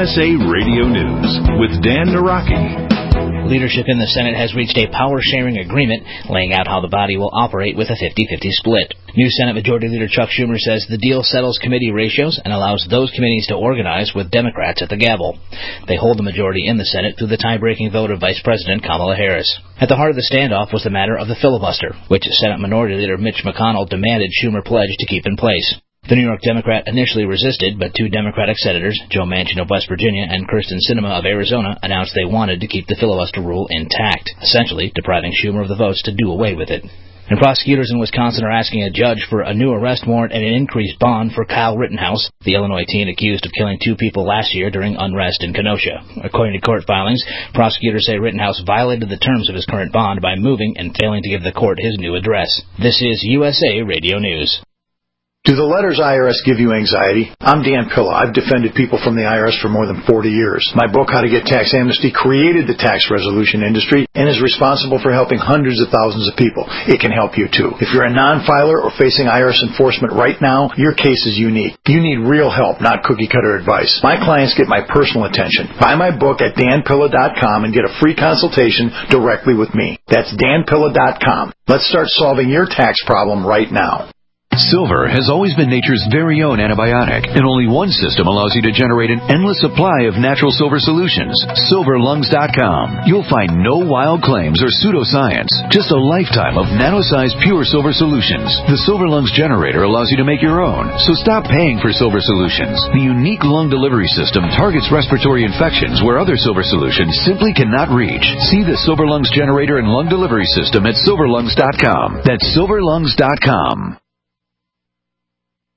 USA Radio News with Dan Naraki. Leadership in the Senate has reached a power-sharing agreement laying out how the body will operate with a 50-50 split. New Senate Majority Leader Chuck Schumer says the deal settles committee ratios and allows those committees to organize with Democrats at the gavel. They hold the majority in the Senate through the tie-breaking vote of Vice President Kamala Harris. At the heart of the standoff was the matter of the filibuster, which Senate Minority Leader Mitch McConnell demanded Schumer pledge to keep in place. The New York Democrat initially resisted, but two Democratic senators, Joe Manchin of West Virginia and Kyrsten Sinema of Arizona, announced they wanted to keep the filibuster rule intact, essentially depriving Schumer of the votes to do away with it. And prosecutors in Wisconsin are asking a judge for a new arrest warrant and an increased bond for Kyle Rittenhouse, the Illinois teen accused of killing two people last year during unrest in Kenosha. According to court filings, prosecutors say Rittenhouse violated the terms of his current bond by moving and failing to give the court his new address. This is USA Radio News. Do the letters IRS give you anxiety? I'm Dan Pilla. I've defended people from the IRS for more than 40 years. My book, How to Get Tax Amnesty, created the tax resolution industry and is responsible for helping hundreds of thousands of people. It can help you, too. If you're a non-filer or facing IRS enforcement right now, your case is unique. You need real help, not cookie-cutter advice. My clients get my personal attention. Buy my book at danpilla.com and get a free consultation directly with me. That's danpilla.com. Let's start solving your tax problem right now. Silver has always been nature's very own antibiotic, and only one system allows you to generate an endless supply of natural silver solutions. SilverLungs.com. You'll find no wild claims or pseudoscience, just a lifetime of nano-sized pure silver solutions. The Silver Lungs generator allows you to make your own, so stop paying for silver solutions. The unique lung delivery system targets respiratory infections where other silver solutions simply cannot reach. See the Silver Lungs generator and lung delivery system at SilverLungs.com. That's SilverLungs.com.